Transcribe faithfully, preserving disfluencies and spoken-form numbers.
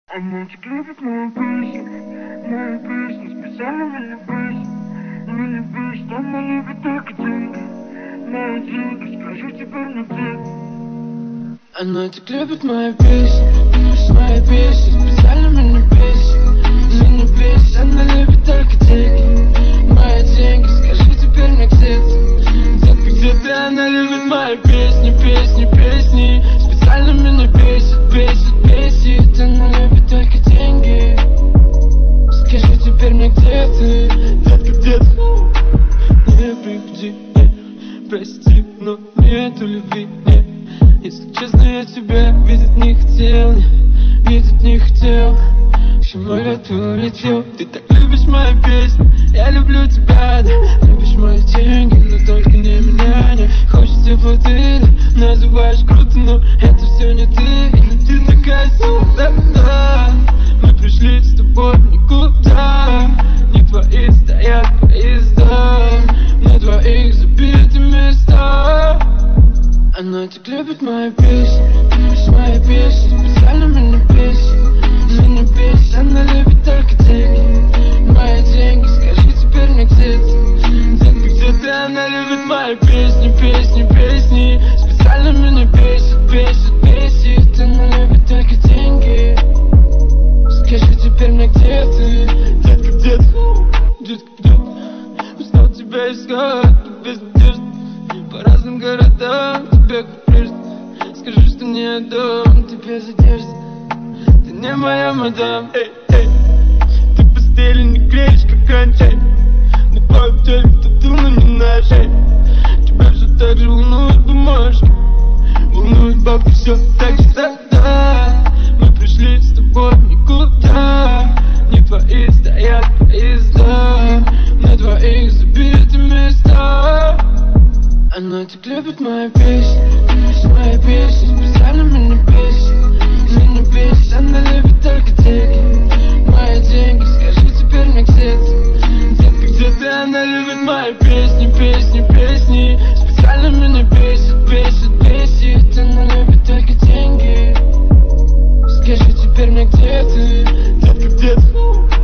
Она так любит мою песню, мою песню, специально меня бесит. Меня бесит, она любит только деньги, мои деньги, скажи теперь мне где. Она так любит мою песню, мою песню, специально меня бесит. Меня бесит, она любит только деньги, мои деньги, скажи теперь мне где ты. Детка, где ты? Она любит мои песни, песни, песни. Специально меня бесит, бесит, бесит. Она любит только деньги. Скажи теперь мне где ты? Детка, где ты? Не приходи, не, прости, но нету любви, нет. Если честно, я тебя видеть не хотел, не, видеть не хотел. К самолету улетел. Ты так любишь мою песню, я люблю тебя, да. Любишь мои деньги, но только не меня, не. Хочешь тепло ты, да. Называешь круто, но это все не ты. И ты такая сила, да. Мы пришли с тобой никуда. Не твои стоят поезда, на двоих забиты места. Она так любит мою песню, мои песни, специально меня бесит. Меня бесит, она любит только деньги, мои деньги, скажи теперь мне где ты. Детка, где ты? Она любит мои песни, песни, песни. Специально меня бесит, бесит, бесит. Она любит только деньги. Скажи теперь мне где ты. Детка, где ты? Детка, где ты? Узнал тебя искать, но без надежды. По разным городам, тебе как прежде. Скажи, что не отдам тебе задержится. Ты не моя мадам, эй, эй. Ты в постели не клеишь, как раньше. На твоем теле тату, но не наш, эй. Тебя все так же волнуют бумажки, волнуют бабки, все так же тогда. Мы пришли с тобой никуда. Не твои стоят поезда, на двоих забиты места. Она так любит мою песню, мои песни, специально меня бесит. Меня бесит, она любит только деньги, мои деньги, скажи теперь мне где ты. Детка, где ты? Она любит мои песни, песни, песни. Специально меня бесит, бесит, бесит. Она любит только деньги. Скажи теперь мне где ты. Детка, где ты?